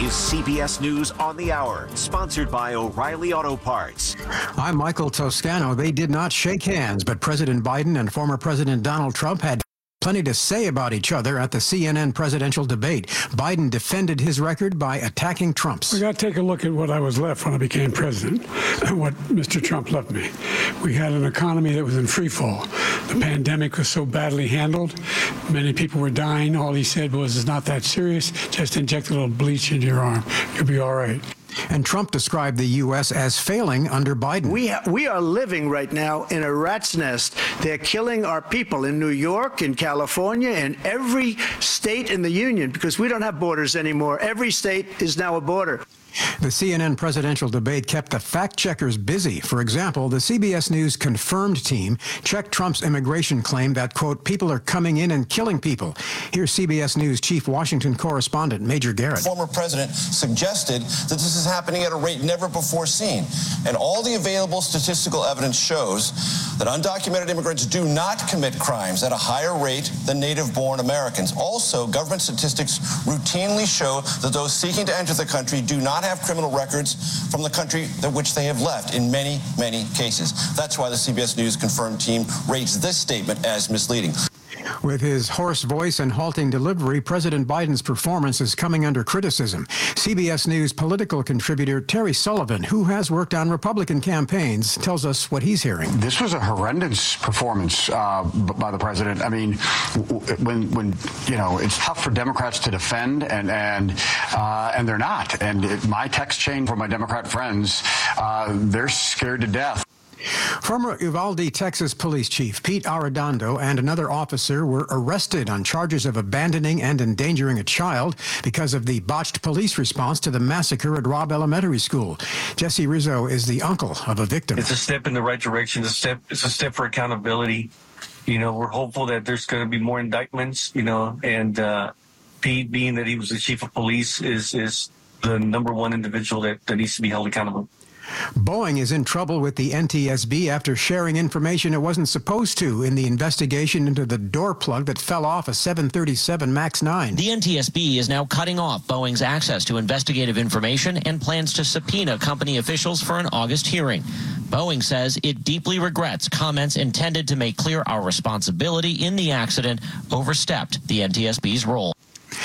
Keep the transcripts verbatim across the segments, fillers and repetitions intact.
is C B S News on the Hour, sponsored by O'Reilly Auto Parts. I'm Michael Toscano. They did not shake hands, but President Biden and former President Donald Trump had plenty to say about each other at the C N N presidential debate. Biden defended his record by attacking Trump's. We got to take a look at what I was left when I became president and what Mister Trump left me. We had an economy that was in free fall. The pandemic was so badly handled. Many people were dying. All he said was, it's not that serious. Just inject a little bleach into your arm. You'll be all right. And Trump described the U S as failing under Biden. We ha- we are living right now in a rat's nest. They're killing our people in New York, in California, in every state in the union, because we don't have borders anymore. Every state is now a border. The C N N presidential debate kept the fact-checkers busy. For example, the C B S News confirmed team checked Trump's immigration claim that, quote, people are coming in and killing people. Here's C B S News chief Washington correspondent Major Garrett. The former president suggested that this is happening at a rate never before seen. And all the available statistical evidence shows that undocumented immigrants do not commit crimes at a higher rate than native-born Americans. Also, government statistics routinely show that those seeking to enter the country do not have criminal records from the country that which they have left in many, many cases. That's why the C B S News confirmed team rates this statement as misleading. With his hoarse voice and halting delivery, President Biden's performance is coming under criticism. C B S News political contributor Terry Sullivan, who has worked on Republican campaigns, tells us what he's hearing. This was a horrendous performance uh, by the president. I mean, when, when you know, it's tough for Democrats to defend, and and uh, and they're not. And it, my text chain from my Democrat friends, uh, they're scared to death. Former Uvalde, Texas police chief Pete Arredondo and another officer were arrested on charges of abandoning and endangering a child because of the botched police response to the massacre at Robb Elementary School. Jesse Rizzo is the uncle of a victim. It's a step in the right direction. It's a step, it's a step for accountability. You know, we're hopeful that there's going to be more indictments, you know, and uh, Pete, being that he was the chief of police, is, is the number one individual that, that needs to be held accountable. Boeing is in trouble with the N T S B after sharing information it wasn't supposed to in the investigation into the door plug that fell off a seven thirty-seven MAX nine. The N T S B is now cutting off Boeing's access to investigative information and plans to subpoena company officials for an August hearing. Boeing says it deeply regrets comments intended to make clear our responsibility in the accident overstepped the N T S B's role.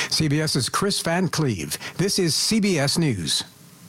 CBS's Chris Van Cleve. This is C B S News.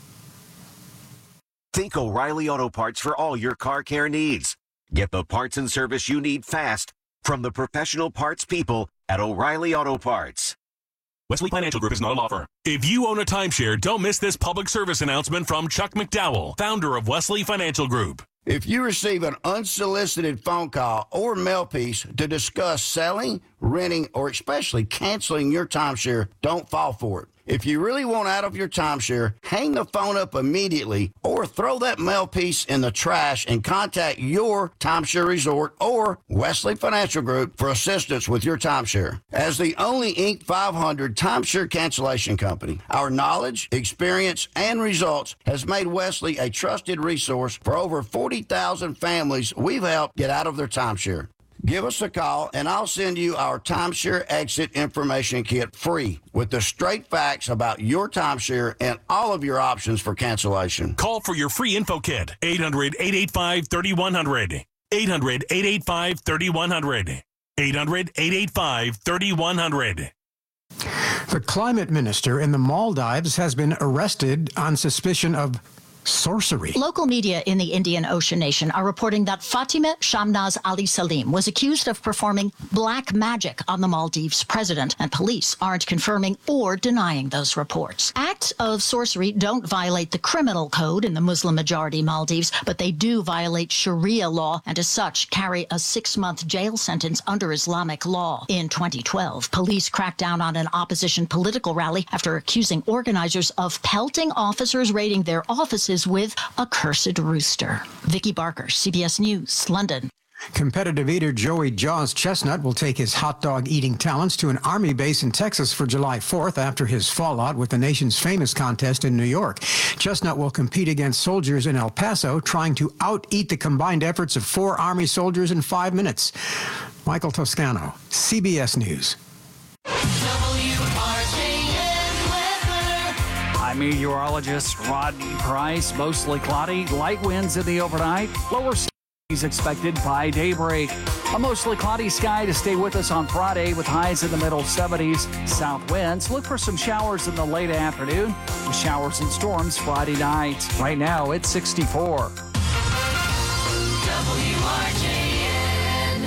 Think O'Reilly Auto Parts for all your car care needs. Get the parts and service you need fast from the professional parts people at O'Reilly Auto Parts. Wesley Financial Group is not a law firm. If you own a timeshare, don't miss this public service announcement from Chuck McDowell, founder of Wesley Financial Group. If you receive an unsolicited phone call or mail piece to discuss selling, renting, or especially canceling your timeshare, don't fall for it. If you really want out of your timeshare, hang the phone up immediately or throw that mail piece in the trash and contact your timeshare resort or Wesley Financial Group for assistance with your timeshare. As the only Inc five hundred timeshare cancellation company, our knowledge, experience, and results has made Wesley a trusted resource for over forty thousand families we've helped get out of their timeshare. Give us a call, and I'll send you our timeshare exit information kit free with the straight facts about your timeshare and all of your options for cancellation. Call for your free info kit, eight hundred, eight eight five, three one zero zero, eight hundred, eight eight five, three one zero zero, eight hundred, eight eight five, three one zero zero. The climate minister in the Maldives has been arrested on suspicion of sorcery. Local media in the Indian Ocean nation are reporting that Fatima Shamnaz Ali Salim was accused of performing black magic on the Maldives president, and police aren't confirming or denying those reports. Acts of sorcery don't violate the criminal code in the Muslim-majority Maldives, but they do violate Sharia law and as such carry a six-month jail sentence under Islamic law. In twenty twelve, police cracked down on an opposition political rally after accusing organizers of pelting officers raiding their offices with a cursed rooster. Vicky Barker, C B S News, London. Competitive eater Joey Jaws Chestnut will take his hot dog eating talents to an Army base in Texas for July fourth after his fallout with the nation's famous contest in New York. Chestnut will compete against soldiers in El Paso, trying to out-eat the combined efforts of four Army soldiers in five minutes. Michael Toscano, C B S News. Hi, I'm meteorologist Rodney Price. Mostly cloudy, light winds in the overnight, lower seas expected by daybreak. A mostly cloudy sky to stay with us on Friday with highs in the middle seventies. South winds. Look for some showers in the late afternoon. With showers and storms Friday night. Right now it's sixty-four. W R J N.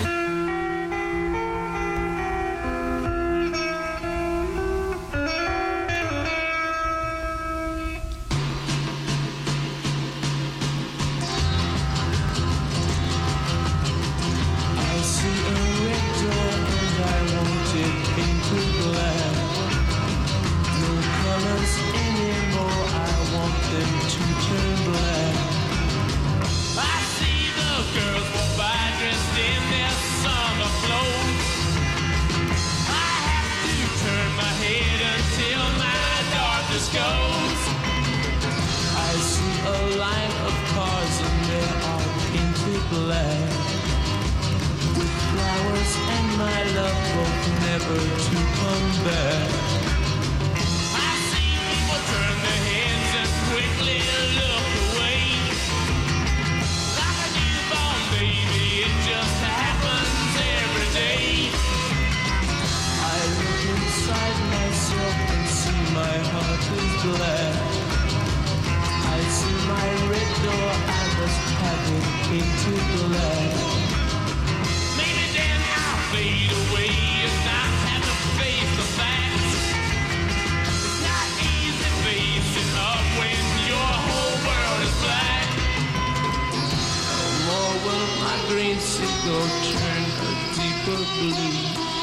I see a red door and I want it painted black. No colors anymore, I want them to turn black. I see the girls walk by dressed in their summer clothes. I have to turn my head until my darkness goes. I see a line of cars and they are painted black. With flowers and my love hope never to come back. I see people turn their heads and quickly look away. Like a newborn baby, it just happens every day. I look inside myself and see my heart is black. I see my red door, I must have it painted black. Maybe then I'll fade away and not have to face the facts. It's not easy facing up when your whole world is black. No more will my green seagull turn a deeper blue.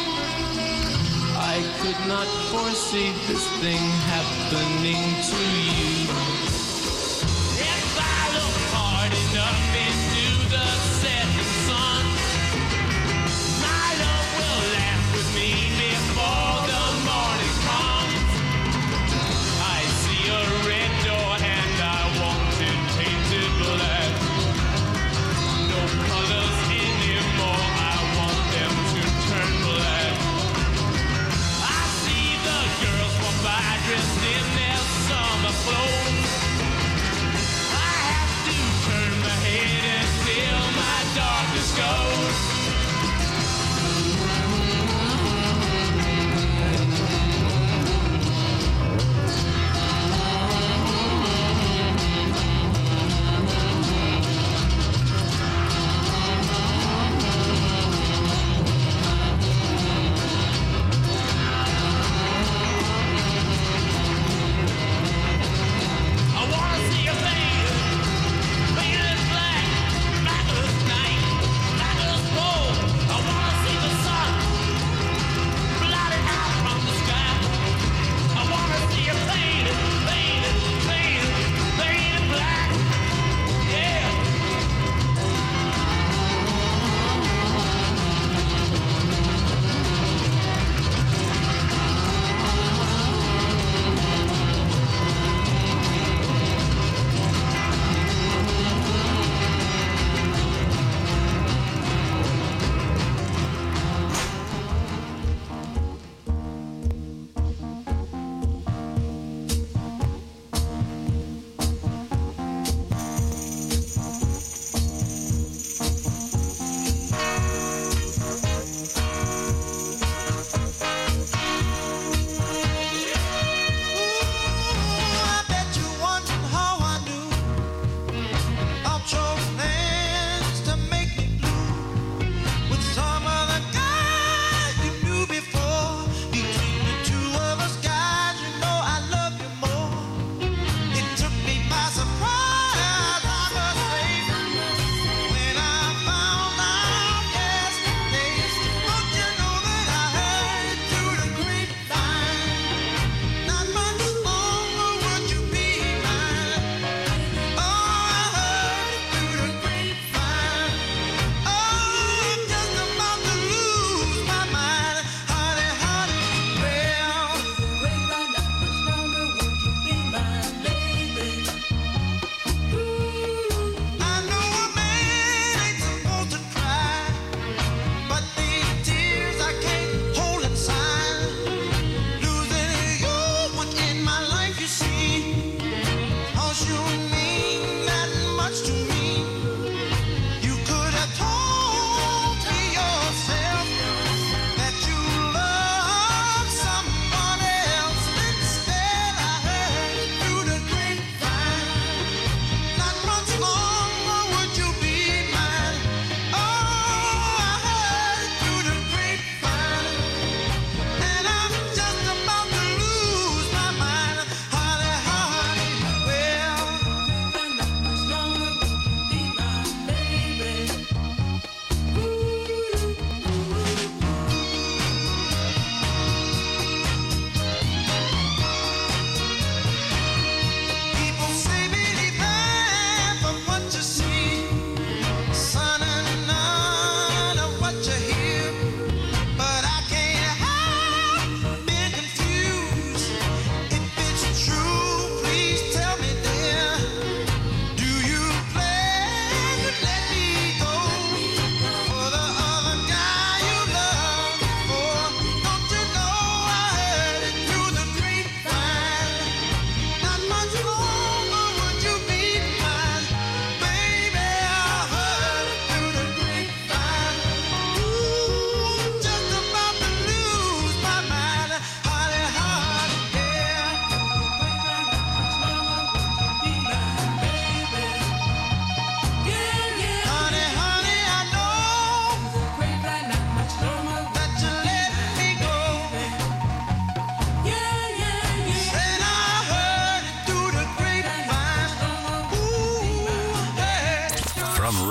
I could not foresee this thing happening to you. If I look hard enough into the setting sun, my love will laugh with me before the morning comes. I see a red door and I want it painted black. No colors anymore, I want them to turn black. I see the girls walk by dressed in their summer clothes.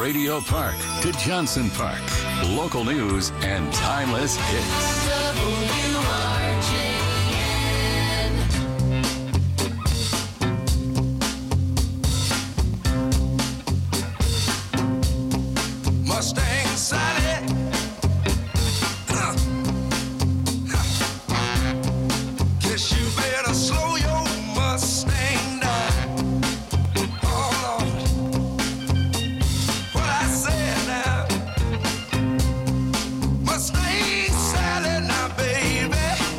Radio Park to Johnson Park. Local news and timeless hits. W R J N. Mustang Sally. Uh. Guess you better slow your Mustang down. Oh Lord, what I said now. Mustang Sally now, baby.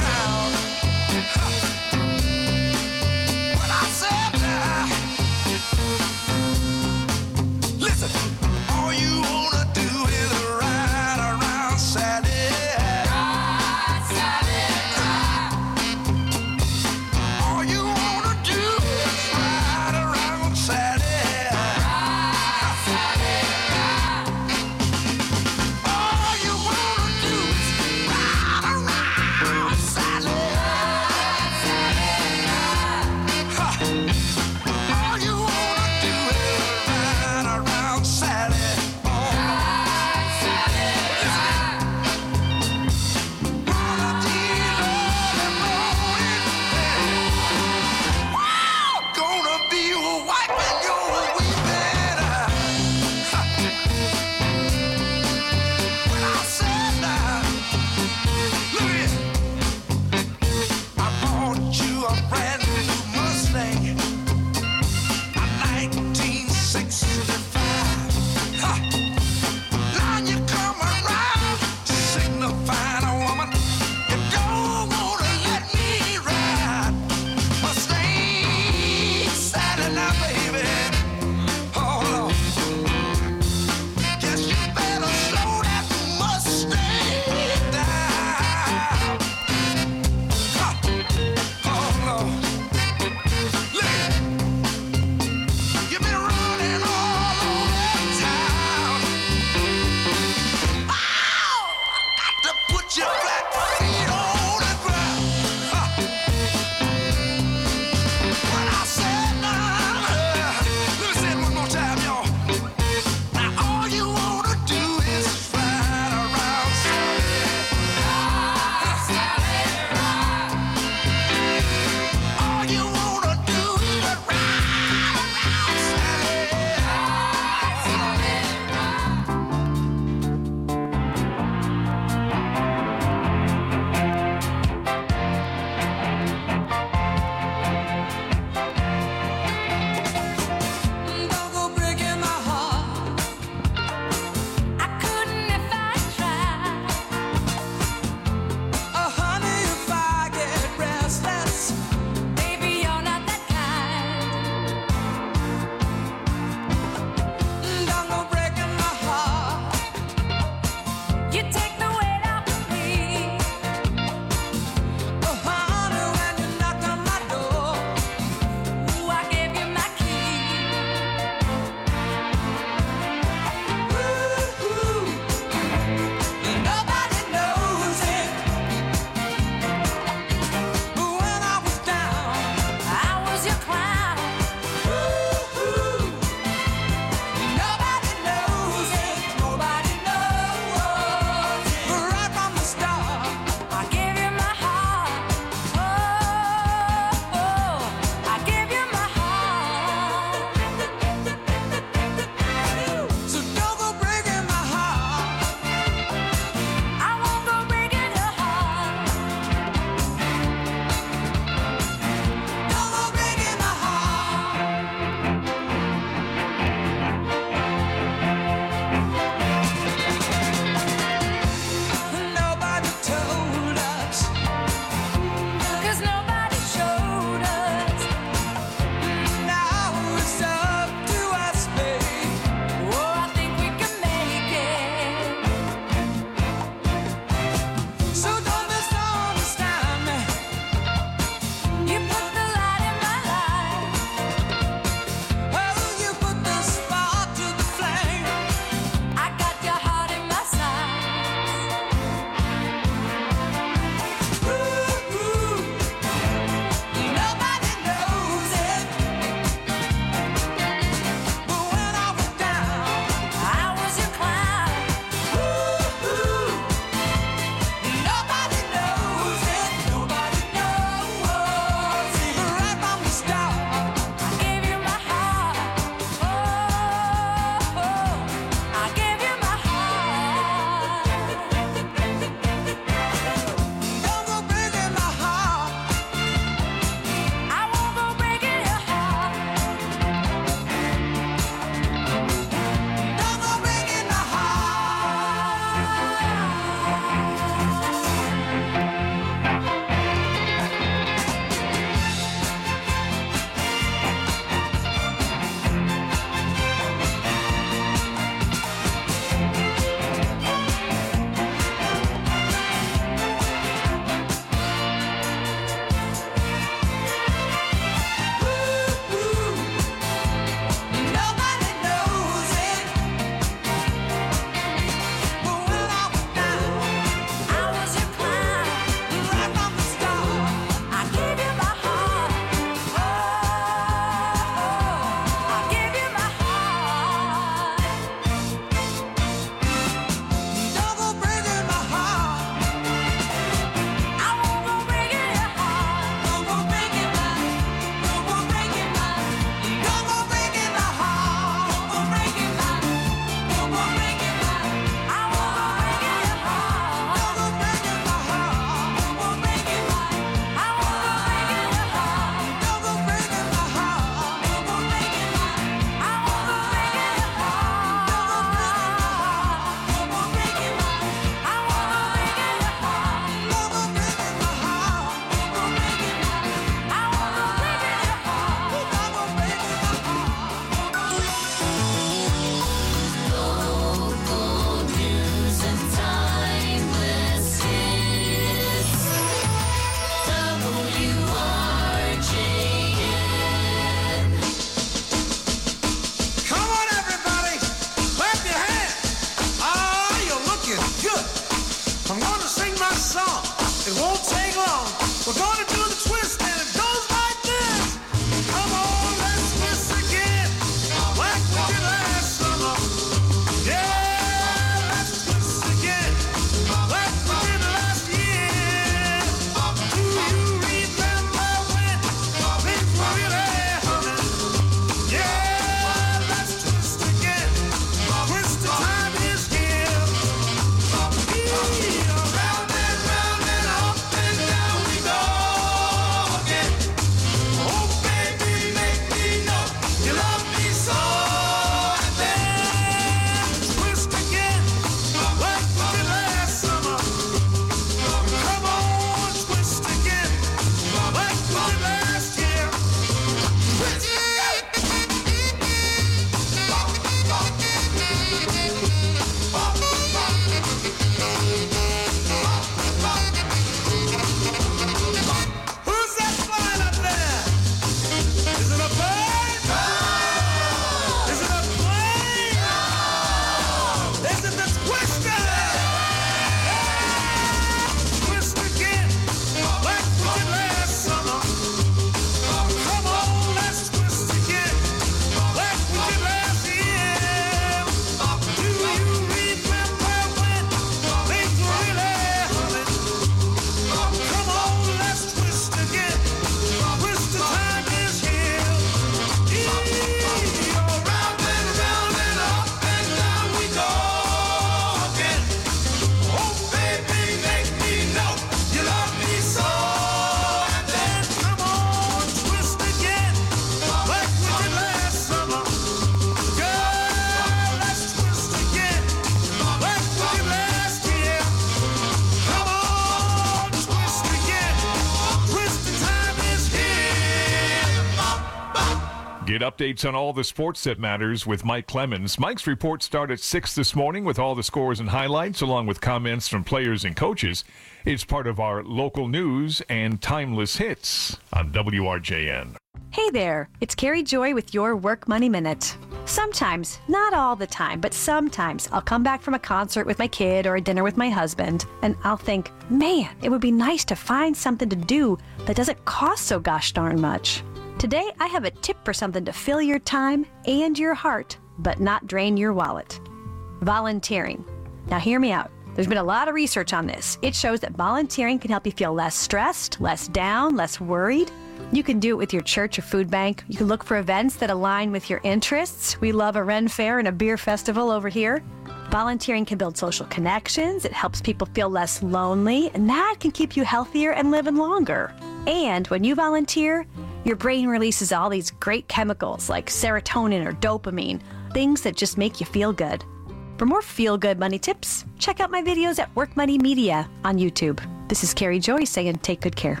Get updates on all the sports that matters with Mike Clemens. Mike's reports start at six this morning with all the scores and highlights, along with comments from players and coaches. It's part of our local news and timeless hits on W R J N. Hey there, it's Carrie Joy with your Work Money Minute. Sometimes, not all the time, but sometimes I'll come back from a concert with my kid or a dinner with my husband, and I'll think, man, it would be nice to find something to do that doesn't cost so gosh darn much. Today, I have a tip for something to fill your time and your heart, but not drain your wallet. Volunteering. Now hear me out. There's been a lot of research on this. It shows that volunteering can help you feel less stressed, less down, less worried. You can do it with your church or food bank. You can look for events that align with your interests. We love a Ren Fair and a beer festival over here. Volunteering can build social connections. It helps people feel less lonely, and that can keep you healthier and living longer. And when you volunteer, your brain releases all these great chemicals like serotonin or dopamine, things that just make you feel good. For more feel-good money tips, check out my videos at Work Money Media on YouTube. This is Carrie Joy saying take good care.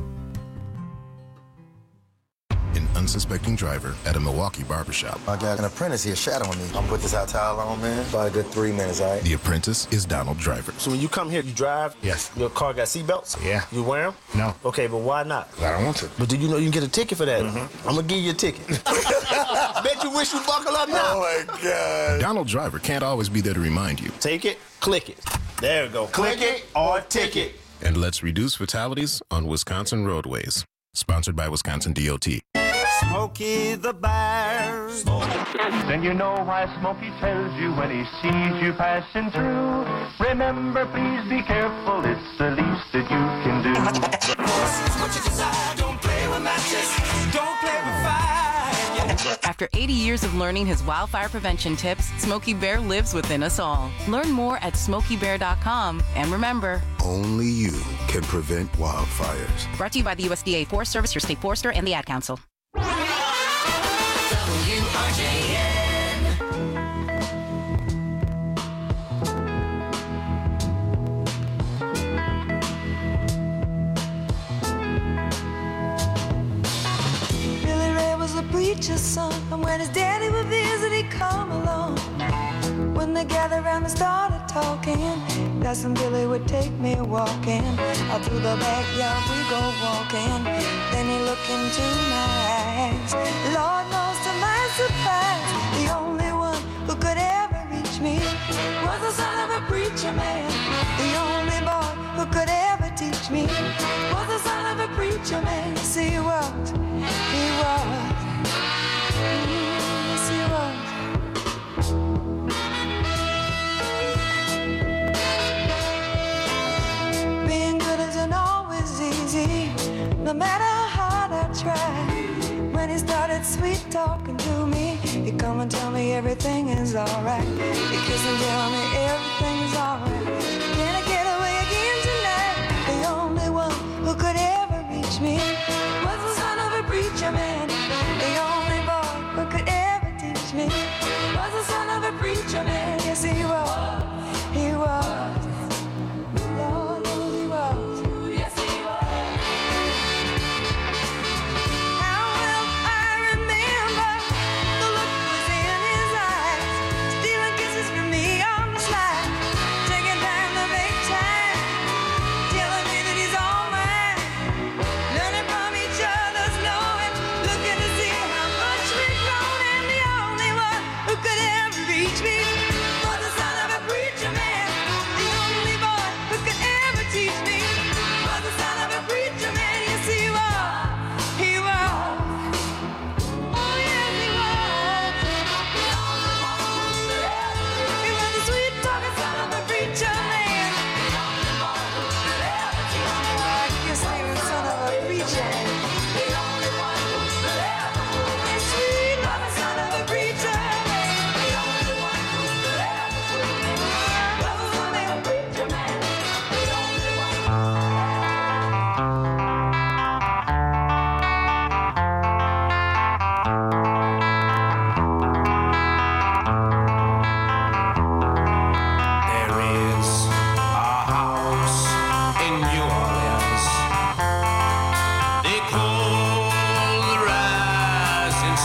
An unsuspecting driver at a Milwaukee barbershop. I got an apprentice here shadowing me. I'm gonna put this out towel on, man. About a good three minutes, all right? The apprentice is Donald Driver. So when you come here, you drive? Yes. Your car got seatbelts? Yeah. You wear them? No. Okay, but why not? I don't want to. But do you know you can get a ticket for that? Mm-hmm. I'm gonna give you a ticket. Bet you wish you buckle up now. Oh my God. Donald Driver can't always be there to remind you. Take it, click it. There we go. Click it or ticket. And let's reduce fatalities on Wisconsin roadways. Sponsored by Wisconsin D O T. Smokey the Bear. Then you know why Smokey tells you when he sees you passing through. Remember, please be careful, it's the least that you can do. What you desire, don't play with matches, don't play with fire. After eighty years of learning his wildfire prevention tips, Smokey Bear lives within us all. Learn more at smokey bear dot com. And remember, only you can prevent wildfires. Brought to you by the U S D A Forest Service, your state forester, and the Ad Council. W R J N. Billy Ray was a preacher's son, and when his daddy would visit, he'd come along. When they gathered around and started talking, Cousin Billy would take me walking. Out through the backyard we go walking. Then he looked into my eyes. Lord knows to my surprise, the only one who could ever reach me was the son of a preacher man. The only boy who could ever teach me was the son of a preacher man. Yes, he was. He was. Yes, he was. Being good isn't always easy, no matter how hard I try. When he started sweet talking to me, he'd come and tell me everything is alright. He'd kiss and tell me everything is alright. Can I get away again tonight? The only one who could ever reach me was the son of a preacher man. The only boy who could ever teach me was the son of a preacher man. Yes, he was. He was. Lord knows he was. Yes, he was. How well I remember the look was in his eyes, stealing kisses from me on the slide, taking time to make time, telling me that he's all mine, learning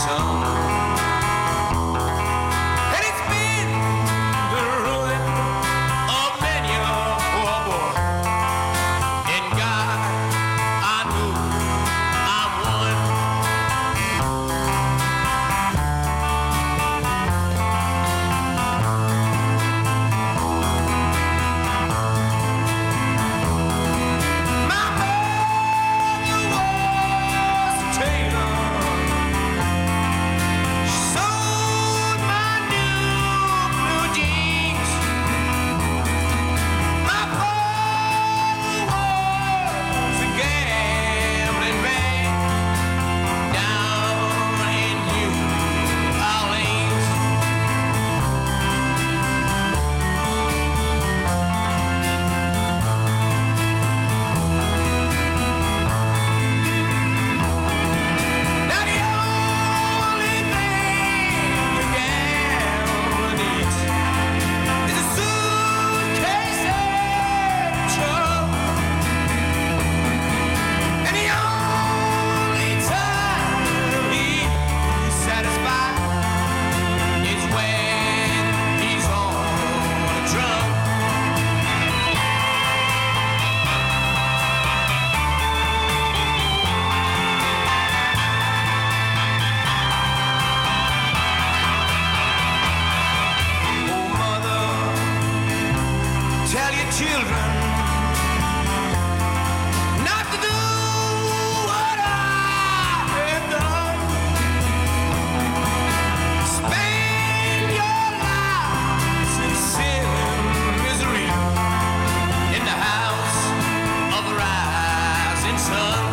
son. And it's been the ruin of many a poor boy. And God, I know I'm one. My mother was a tailor. She sewed my new blue jeans. My father was a gambling man down in New Orleans. Now the only thing a gambler needs is a suitcase and a truck. And the only time he's satisfied is when he's on a drunk. Oh, mother, tell your children not to do what I have done. Spend your lives in sin and misery in the house of the rising sun.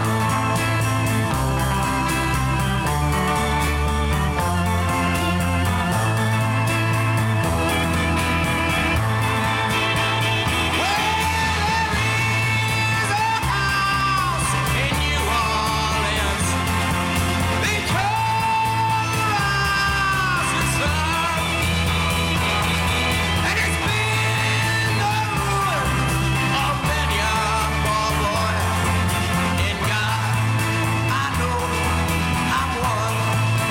In New Orleans, they call rising sun. And it's been the ruin of many a poor boy. And God, I know I'm one.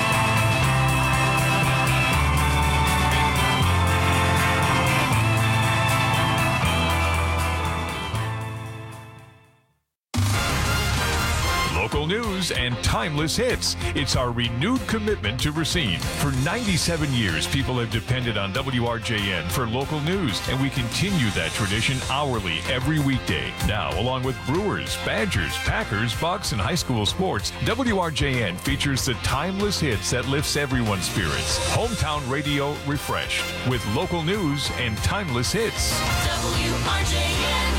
Local news and timeless hits. It's our renewed commitment to Racine. For ninety-seven years, people have depended on W R J N for local news, and we continue that tradition hourly every weekday. Now, along with Brewers, Badgers, Packers, Bucks, and high school sports, W R J N features the timeless hits that lifts everyone's spirits. Hometown radio refreshed with local news and timeless hits. W R J N.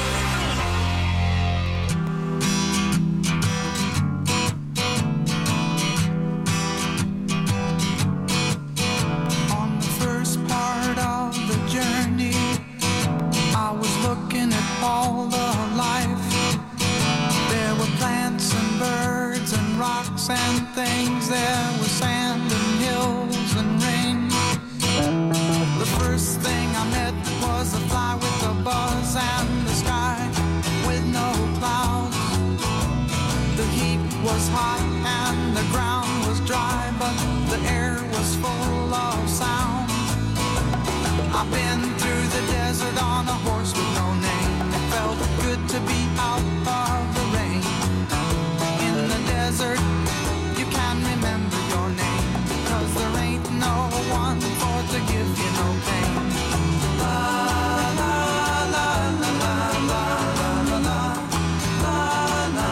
On the first part of the journey, I was looking at all the life. There were plants and birds and rocks and things. There was sand and hills and rain. The first thing I met was a fly with a buzz and the sky with no clouds. The heat was hot and the ground was dry, but the air was full of sound. I've been through the desert on a horse with no name. It felt good to be out of the rain. In the desert, you can remember your name, 'cause there ain't no one for to give you no pain. La la la la la la la la la la.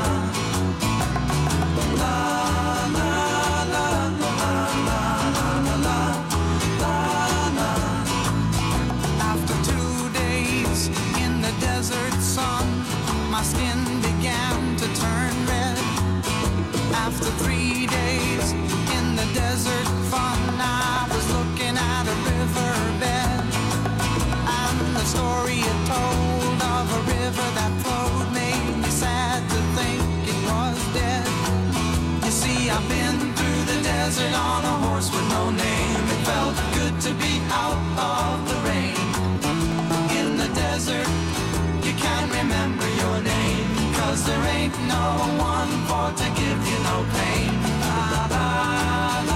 La la la la la la la la la. After two days in the desert sun, my skin began to turn red. After three days in the desert fun, I was looking at a riverbed, and the story it told of a river that flowed made me sad to think it was dead. You see, I've been through the desert on a horse with no name. It felt good to be out of the rain. In the desert, you can't remember your name, 'cause there ain't no one for to give you no pain. La, la,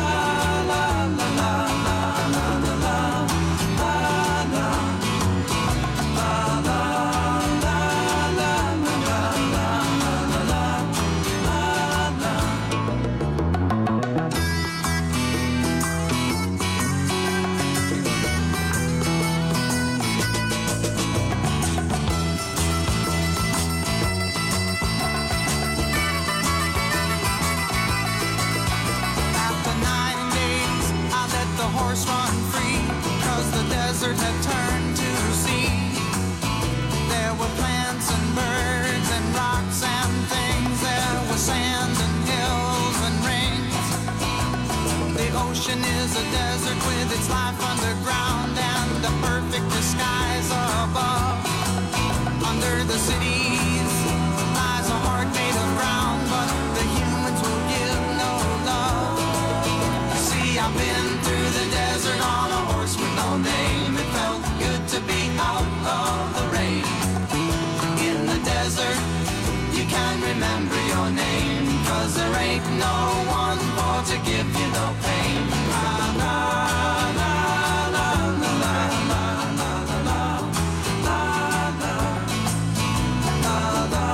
ocean is a desert with its life underground and a perfect disguise above. Under the cities lies a heart made of ground, but the humans will give no love. See, I've been through the desert on a horse with no name. It felt good to be out of the rain. In the desert, you can remember your name, 'cause there ain't no one for to give you no pain. La, la, la, la, la, la, la, la, la, la, la, la, la,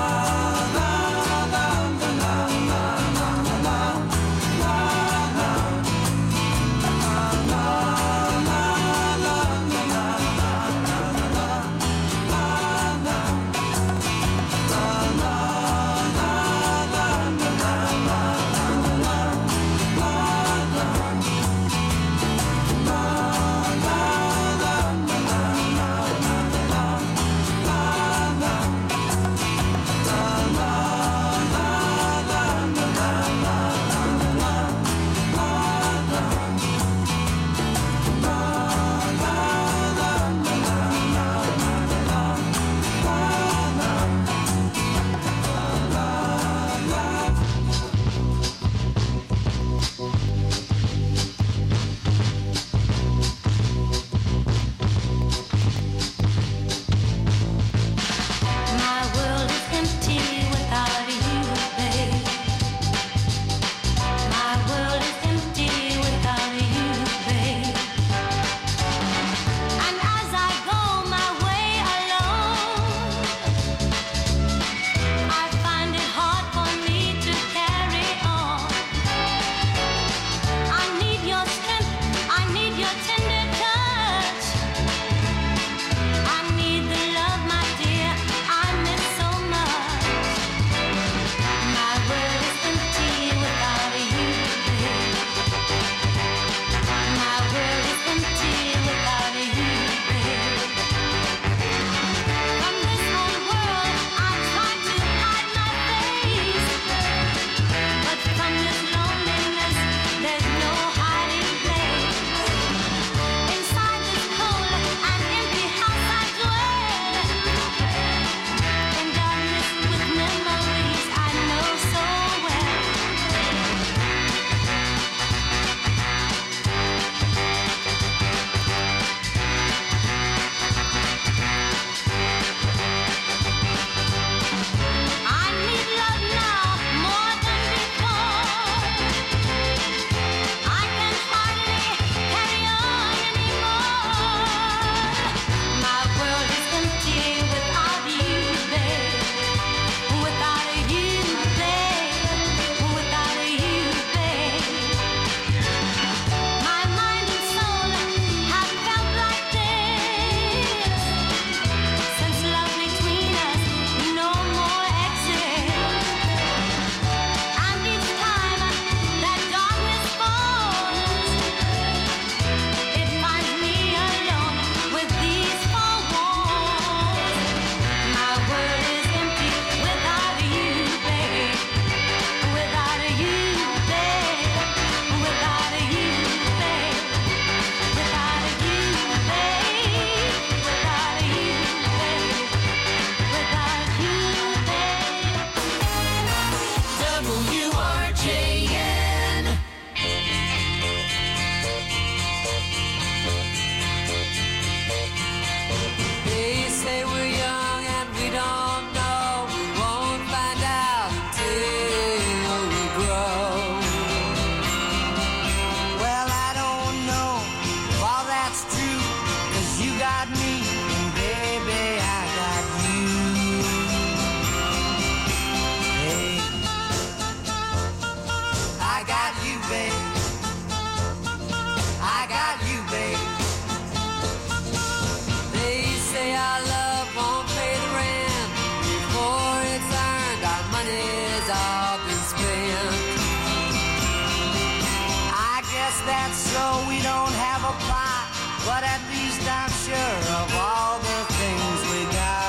that's so we don't have a plot, but at least I'm sure of all the things we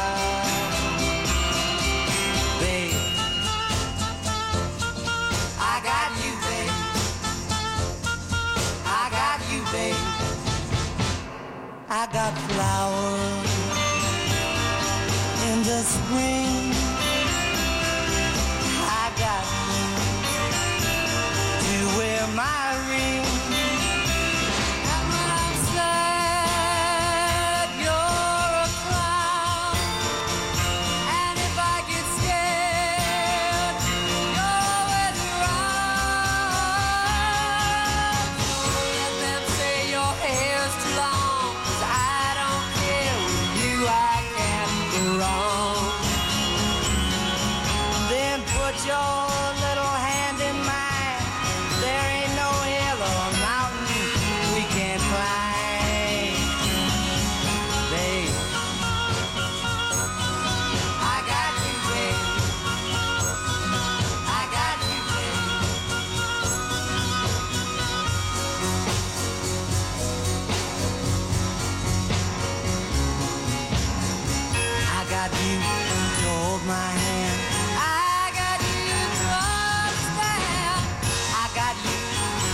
got. Babe, I got you, babe. I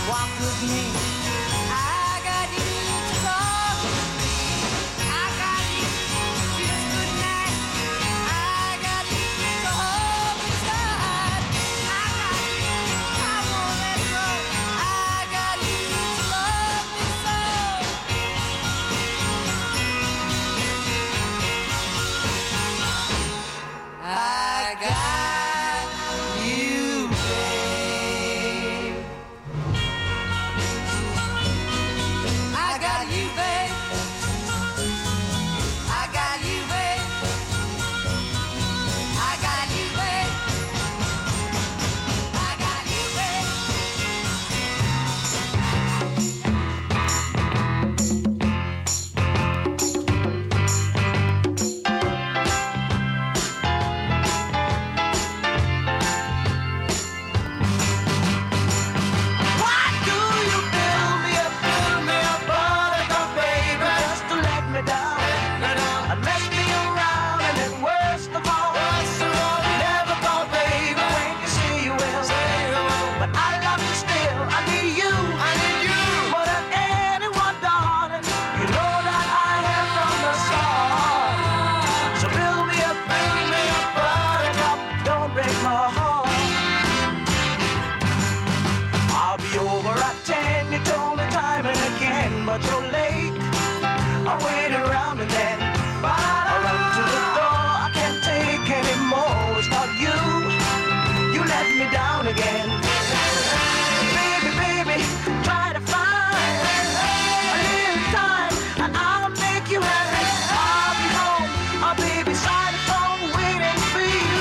walk with me. I got you to talk with me. I got you to kiss goodnight. I got you to hold me tight. I got you, I won't let go. I got you to love me so. I got you, babe. I got you, babe. I got you, babe. I got you, babe. I got you, babe. Why do you build me up, build me up, buttercup, baby, just to let me down, and mess me around, and then worst of all, you never thought, baby, when you say you will, but I love you still. I need you, I need you more than anyone, darling. You know that I have from the start. So build me up, build me up, buttercup, don't break my heart. I'll be over at ten, you told me time and again, but you're late. I wait around and then I run to the door. I can't take anymore. It's not you. You let me down again. Baby, baby, try to find a little time and I'll make you happy. I'll be home. I'll be beside the phone waiting for you.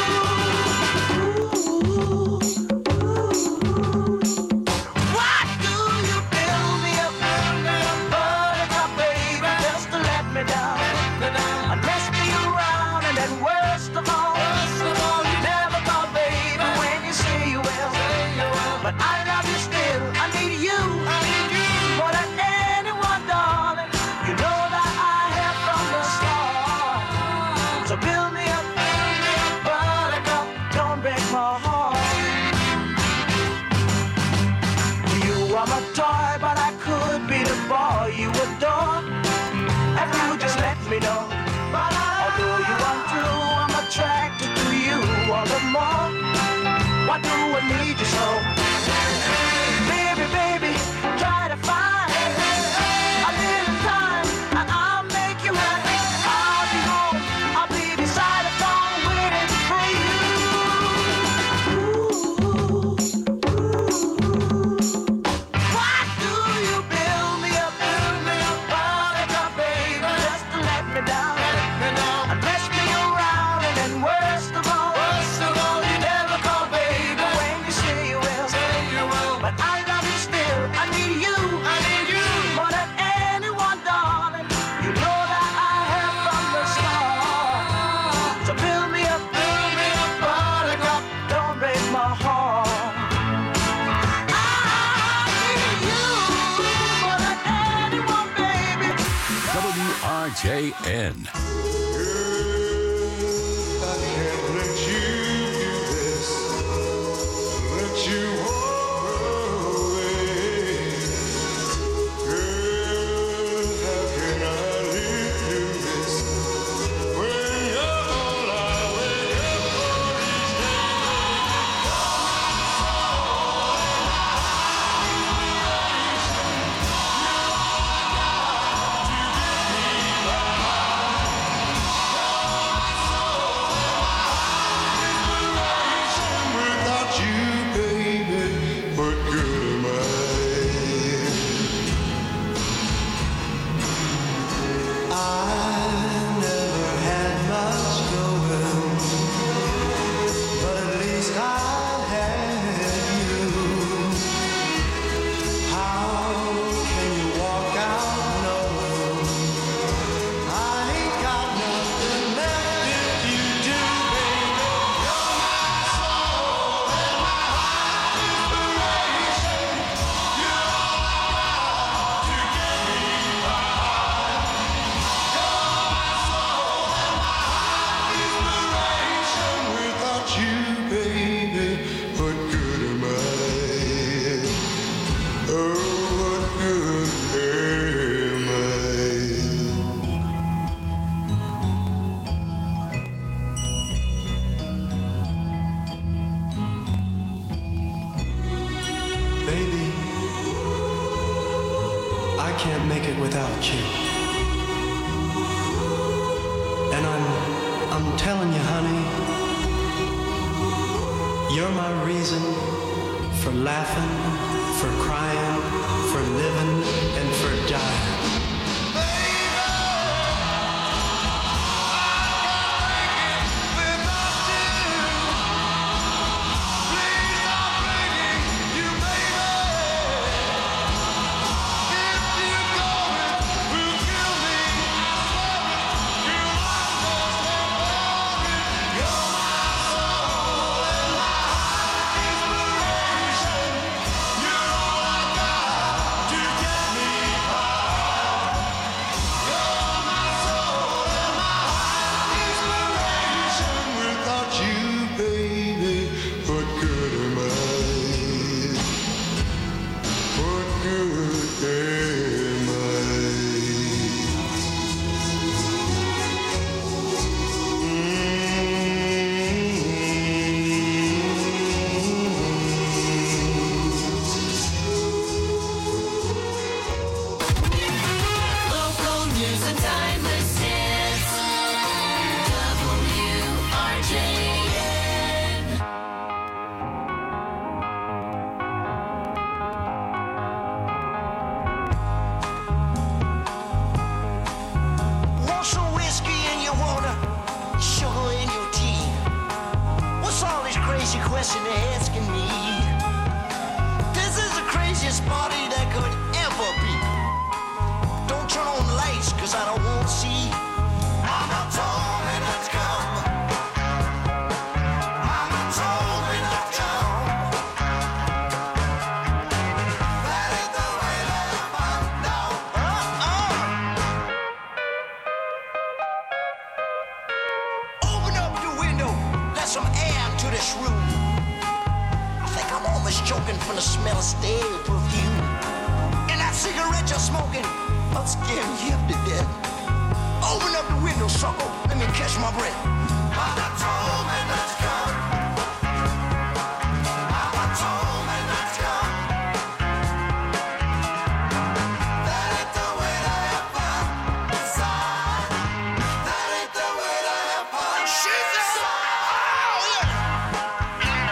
Why do you build me up, build me up, buttercup, baby, just to let me down, and mess me around, and then worst of all, you never thought, baby, when you say you will, but I love you still. I need you, I need you more than anyone, darling. You know that I have from the start. So build me up, build me up, buttercup, don't break my heart. You are my toy, but I could be the boy you adore. If you just let me know. Although you are true, I'm attracted to you all the more. Why do I need you so? Baby, baby, try to find a little time and I'll make you happy. I'll be home, I'll be beside the phone waiting for you. Why do you build me up, build me up, buttercup, baby, just to let me down, and mess me around, and then worst of all, you never call, baby, when you say you will, but I love you still. I need you, I need you more than anyone, darling. You know that I have from the start. So build me up, build me up, buttercup, don't break my heart. I need you more than anyone, baby. W R J N. Baby, I can't make it without you. And I'm, I'm telling you, honey, you're my reason for laughing, for crying, for living, and for dying. Local news and timeless hits. W R J N. Want some whiskey in your water, sugar in your tea? What's all this crazy question they're asking me? This is the craziest party that could ever be. Don't turn on the lights, cause I don't want to see. Mama told me not to come. Mama told me not to come. That ain't the way that I found out. Uh-uh. Open up the window, let some air into this room. I think I'm almost choking from the smell of stale perfume. And that cigarette you're smoking, I'll scare me half to death. Open up the window, sucker, let me catch my breath. Mama told me not to come. Mama told me not to come. That ain't the way to have fun. Son, that ain't the way to have fun. She said, oh, yeah.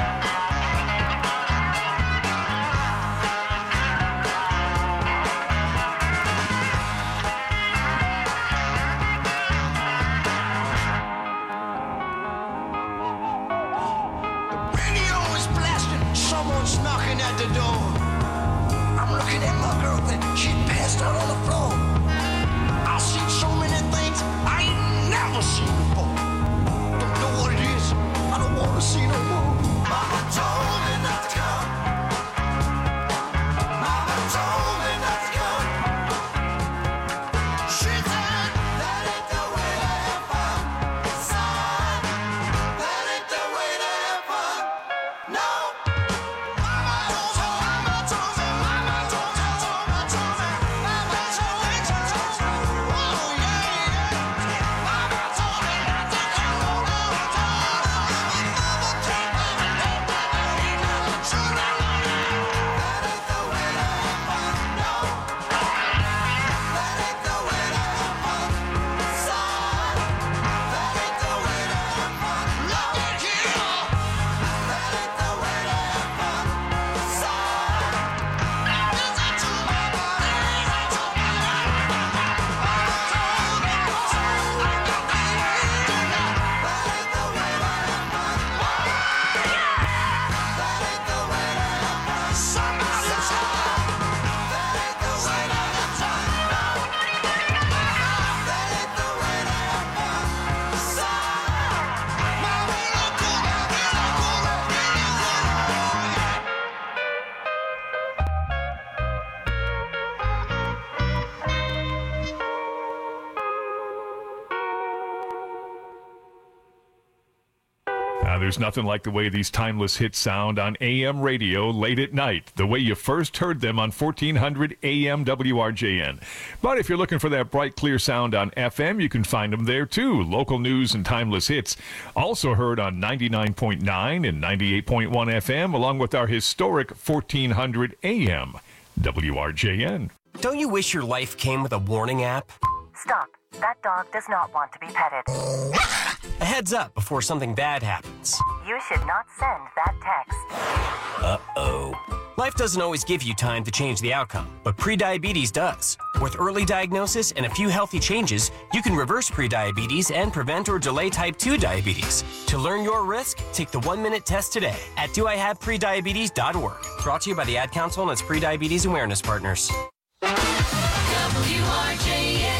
there's nothing like the way these timeless hits sound on A M radio late at night, the way you first heard them on fourteen hundred A M W R J N. But if you're looking for that bright, clear sound on F M, you can find them there too. Local news and timeless hits. Also heard on ninety-nine point nine and ninety-eight point one F M, along with our historic fourteen hundred A M W R J N. Don't you wish your life came with a warning app? Stop. That dog does not want to be petted. A heads up before something bad happens. You should not send that text. Uh-oh. Life doesn't always give you time to change the outcome, but prediabetes does. With early diagnosis and a few healthy changes, you can reverse prediabetes and prevent or delay type two diabetes. To learn your risk, take the one-minute test today at do I have prediabetes dot org. Brought to you by the Ad Council and its prediabetes awareness partners. W R J N.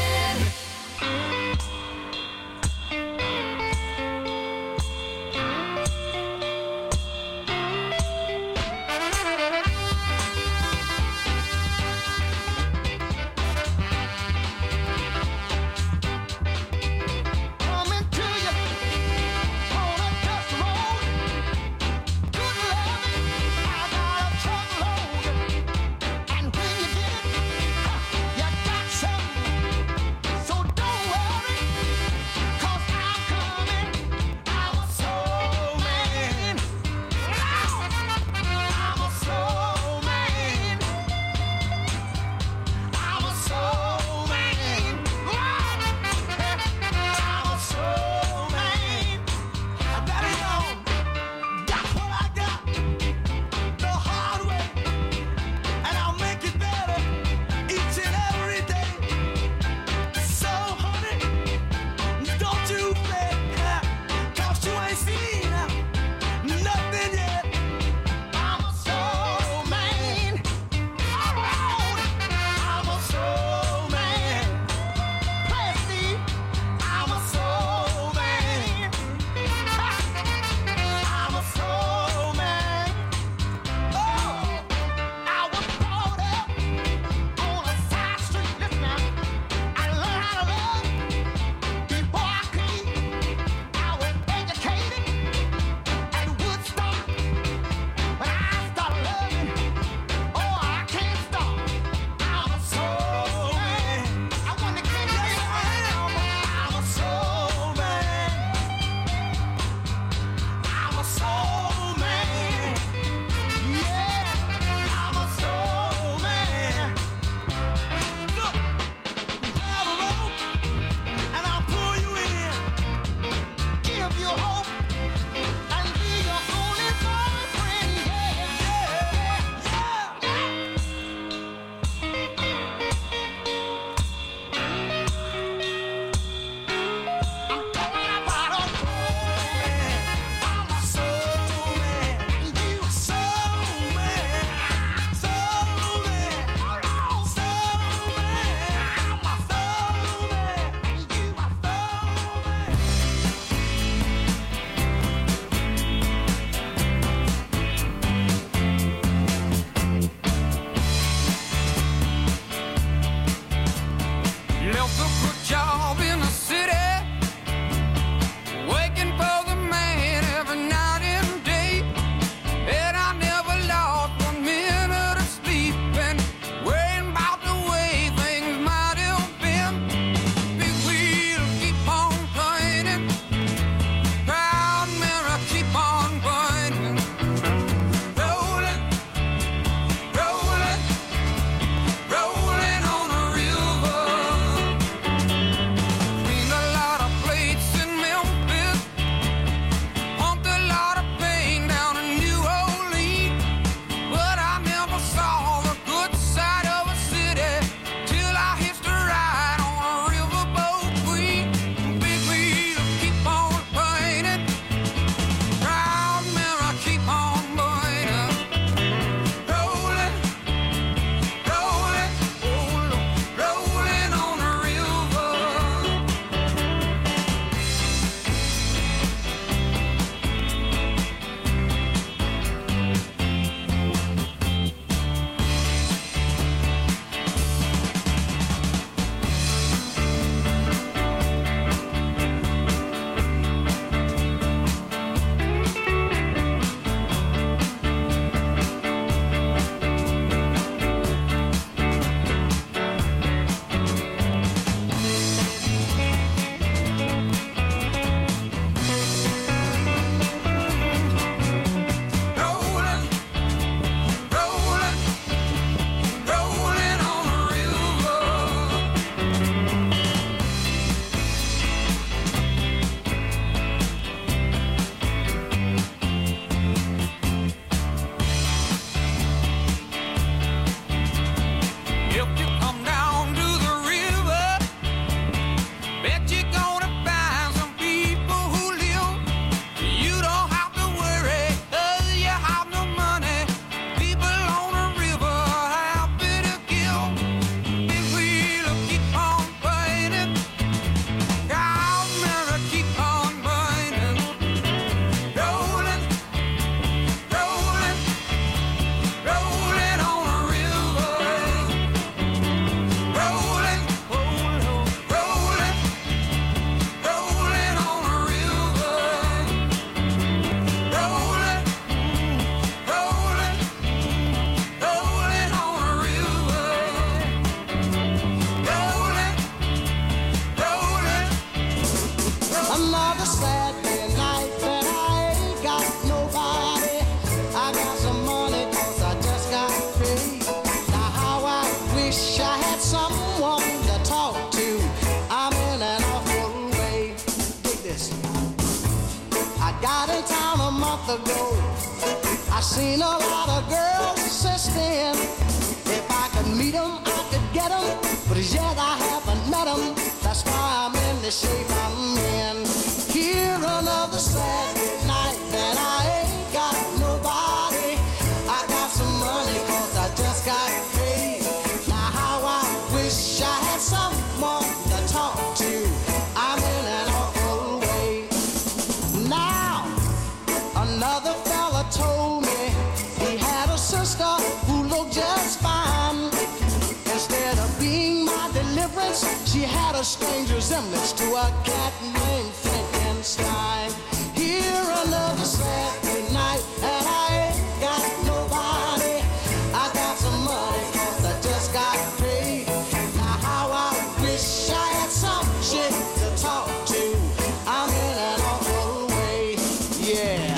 I seen a lot of girls since then. If I could meet them, I could get them. But as yet I haven't met them. That's why I'm in the shape I'm in. Here another Saturday night, and I ain't got nobody. I got some money, cause I just got paid. Now how I wish I had someone to talk to. I'm in an awful way. Now, another fella told me he had a sister who looked just fine. Instead of being my deliverance, she had a strange resemblance to a cat named Frankenstein. Here another Saturday night, and I ain't got nobody. I got some money, cause I just got paid. Now how I wish I had some shit to talk to. I'm in an awful way, yeah.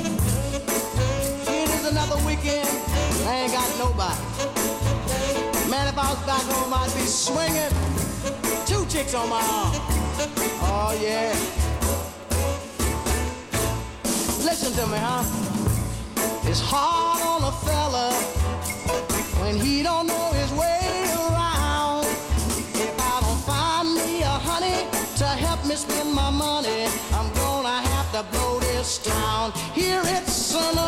It is another weekend, I ain't got nobody. Man, if I was back home, I'd be swinging. Two chicks on my arm. Oh, yeah. Listen to me, huh? It's hard on a fella when he don't know his way around. If I don't find me a honey to help me spend my money, I'm gonna have to blow this town. Here it's an